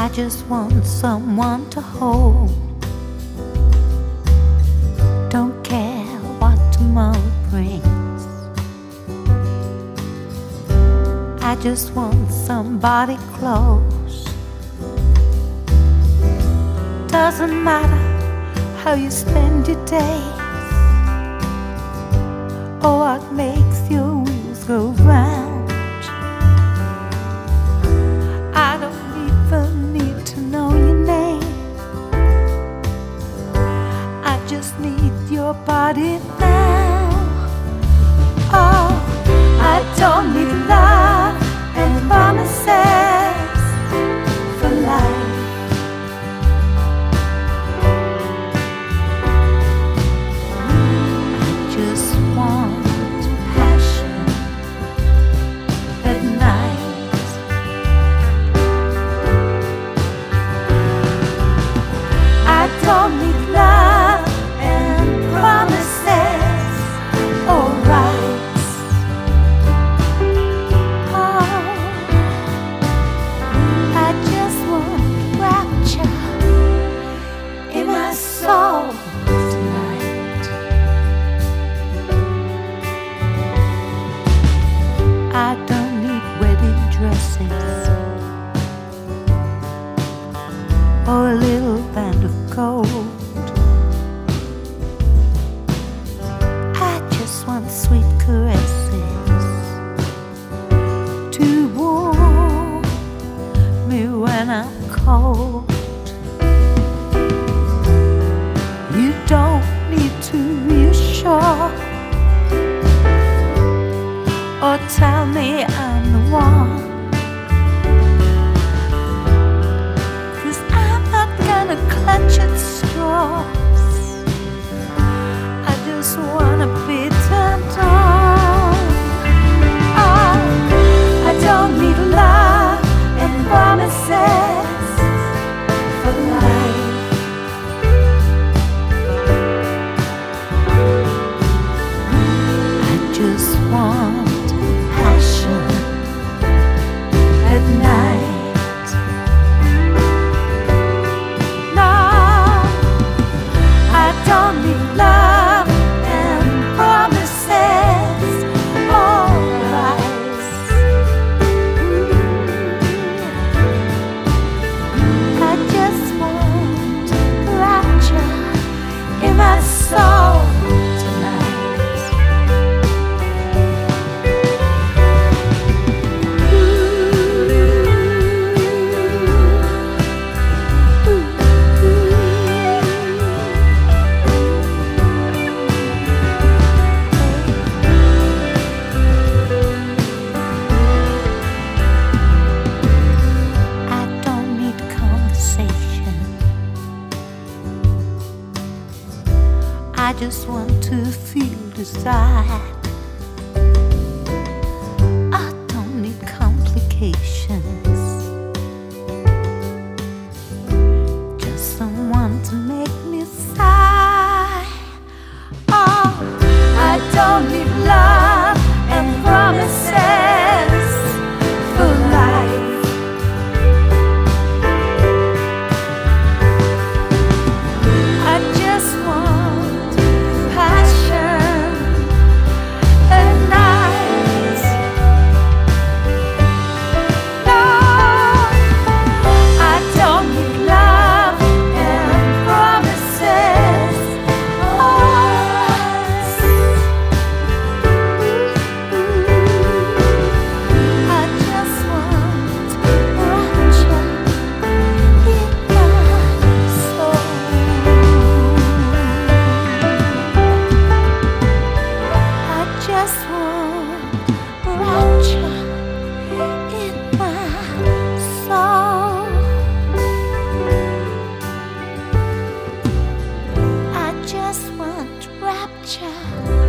I just want someone to hold. Don't care what tomorrow brings. I just want somebody close. Doesn't matter how you spend your days or what makes your wheels go round. I don't even need to know your name. I just need your body now. Oh, I don't need love and promises for life. I just want passion at night. I don't need love and promises or rights. Oh, I just want rapture in my soul tonight. I don't need wedding dresses or a little band of gold. I just want sweet caresses to warm me when I'm cold. You don't need to reassure or tell me I'm the one, 'cause I'm not gonna clutch at straws. I just wanna be turned on. Oh, I don't need love and promises for life. I just want passion at night. No, I don't need love and promises or lies. I just want rapture in my soul tonight. I don't need conversation. I just want to feel desire. I don't need complications. Just someone to make me sigh. Oh, I don't need love and promises for life. I just want passion at night. No, I don't need love and promises or rights. I just want rapture in my soul. I just want rapture in my soul. I just want rapture.